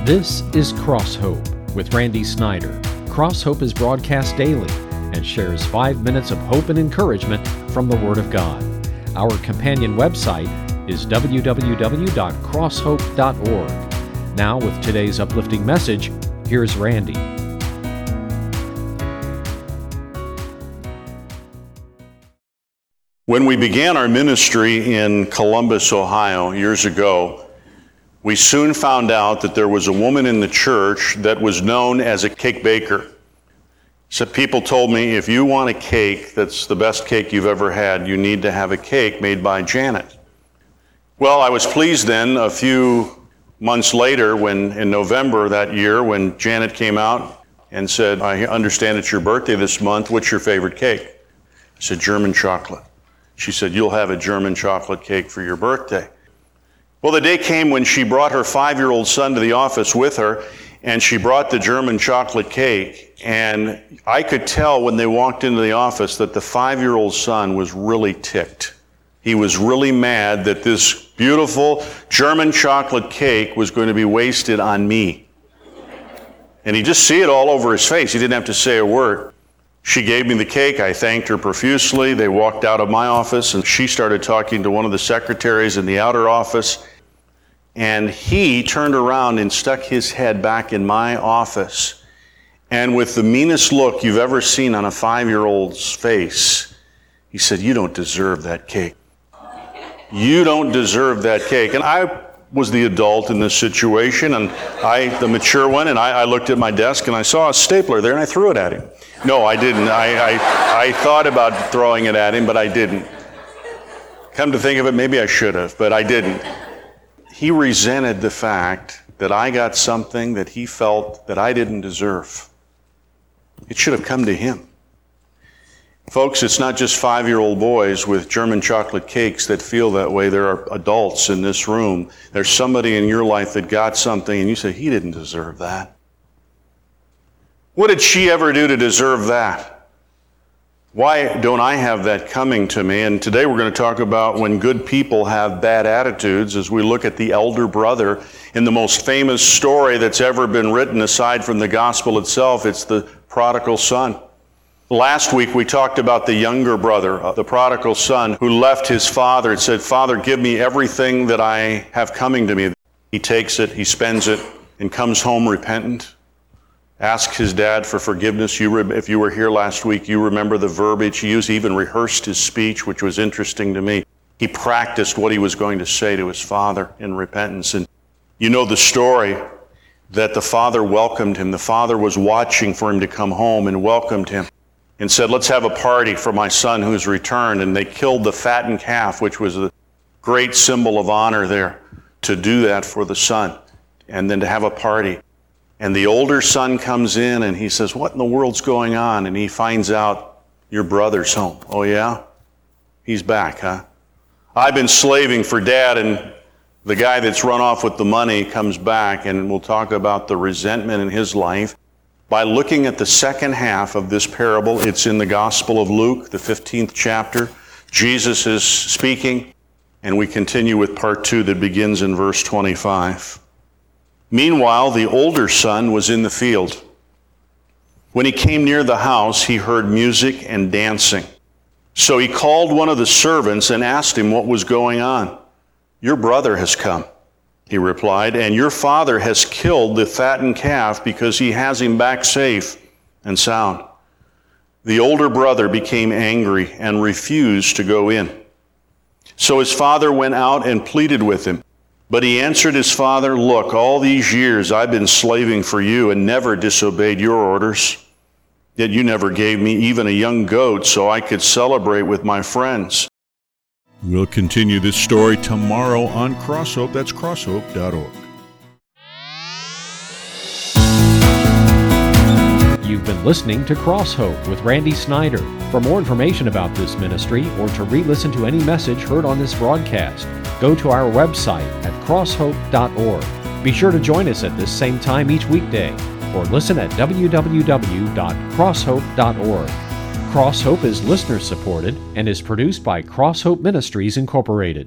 This is Cross Hope with Randy Snyder. Cross Hope is broadcast daily and shares 5 minutes of hope and encouragement from the Word of God. Our companion website is www.crosshope.org. Now, with today's uplifting message, here's Randy. When we began our ministry in Columbus, Ohio, years ago, we soon found out that there was a woman in the church that was known as a cake baker. So people told me, if you want a cake that's the best cake you've ever had, you need to have a cake made by Janet. Well, I was pleased then, a few months later, when in November that year, when Janet came out and said, I understand it's your birthday this month, what's your favorite cake? I said, German chocolate. She said, you'll have a German chocolate cake for your birthday. Well, the day came when she brought her 5-year-old son to the office with her, and she brought the German chocolate cake, and I could tell when they walked into the office that the 5-year-old son was really ticked. He was really mad that this beautiful German chocolate cake was going to be wasted on me. And he just see it all over his face. He didn't have to say a word. She gave me the cake. I thanked her profusely. They walked out of my office, and she started talking to one of the secretaries in the outer office. And he turned around and stuck his head back in my office. And with the meanest look you've ever seen on a 5-year-old's face, he said, you don't deserve that cake. You don't deserve that cake. And I was the adult in this situation, and the mature one, and I looked at my desk and I saw a stapler there and I threw it at him. No, I didn't. I thought about throwing it at him, but I didn't. Come to think of it, maybe I should have, but I didn't. He resented the fact that I got something that he felt that I didn't deserve. It should have come to him. Folks, it's not just 5-year-old boys with German chocolate cakes that feel that way. There are adults in this room. There's somebody in your life that got something and you say, he didn't deserve that. What did she ever do to deserve that? Why don't I have that coming to me? And today we're going to talk about when good people have bad attitudes as we look at the elder brother in the most famous story that's ever been written aside from the gospel itself. It's the prodigal son. Last week we talked about the younger brother, the prodigal son, who left his father and said, Father, give me everything that I have coming to me. He takes it, he spends it, and comes home repentant. Asks his dad for forgiveness. If you were here last week, you remember the verbiage he used. He even rehearsed his speech, which was interesting to me. He practiced what he was going to say to his father in repentance. And you know the story that the father welcomed him. The father was watching for him to come home and welcomed him and said, let's have a party for my son who's returned. And they killed the fattened calf, which was a great symbol of honor there, to do that for the son and then to have a party. And the older son comes in and he says, what in the world's going on? And he finds out your brother's home. Oh yeah? He's back, huh? I've been slaving for dad, and the guy that's run off with the money comes back, and we'll talk about the resentment in his life by looking at the second half of this parable. It's in the Gospel of Luke, the 15th chapter. Jesus is speaking, and we continue with part 2 that begins in verse 25. Meanwhile, the older son was in the field. When he came near the house, he heard music and dancing. So he called one of the servants and asked him what was going on. Your brother has come, he replied, and your father has killed the fattened calf because he has him back safe and sound. The older brother became angry and refused to go in. So his father went out and pleaded with him. But he answered his father, look, all these years I've been slaving for you and never disobeyed your orders. Yet you never gave me even a young goat so I could celebrate with my friends. We'll continue this story tomorrow on Cross Hope. That's crosshope.org. You've been listening to Cross Hope with Randy Snyder. For more information about this ministry or to re-listen to any message heard on this broadcast, go to our website at crosshope.org. Be sure to join us at this same time each weekday, or listen at www.crosshope.org. Cross Hope is listener supported and is produced by Cross Hope Ministries Incorporated.